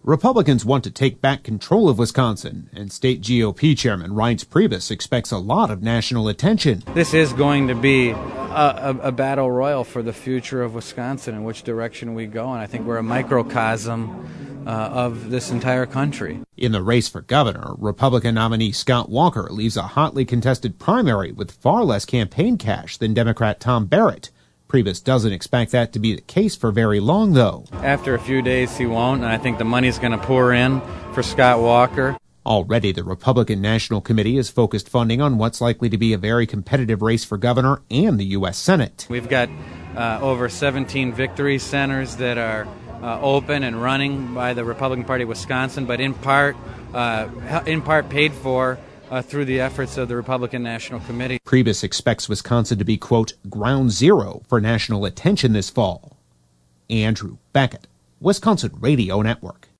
Republicans want to take back control of Wisconsin, and state GOP chairman Reince Priebus expects a lot of national attention. This is going to be a battle royal for the future of Wisconsin and which direction we go, and I think we're a microcosm of this entire country. In the race for governor, Republican nominee Scott Walker leaves a hotly contested primary with far less campaign cash than Democrat Tom Barrett. Priebus doesn't expect that to be the case for very long, though. After a few days, he won't, and I think the money's going to pour in for Scott Walker. Already, the Republican National Committee has focused funding on what's likely to be a very competitive race for governor and the U.S. Senate. We've got over 17 victory centers that are open and running by the Republican Party of Wisconsin, but in part paid for through the efforts of the Republican National Committee. Priebus expects Wisconsin to be, quote, ground zero for national attention this fall. Andrew Beckett, Wisconsin Radio Network.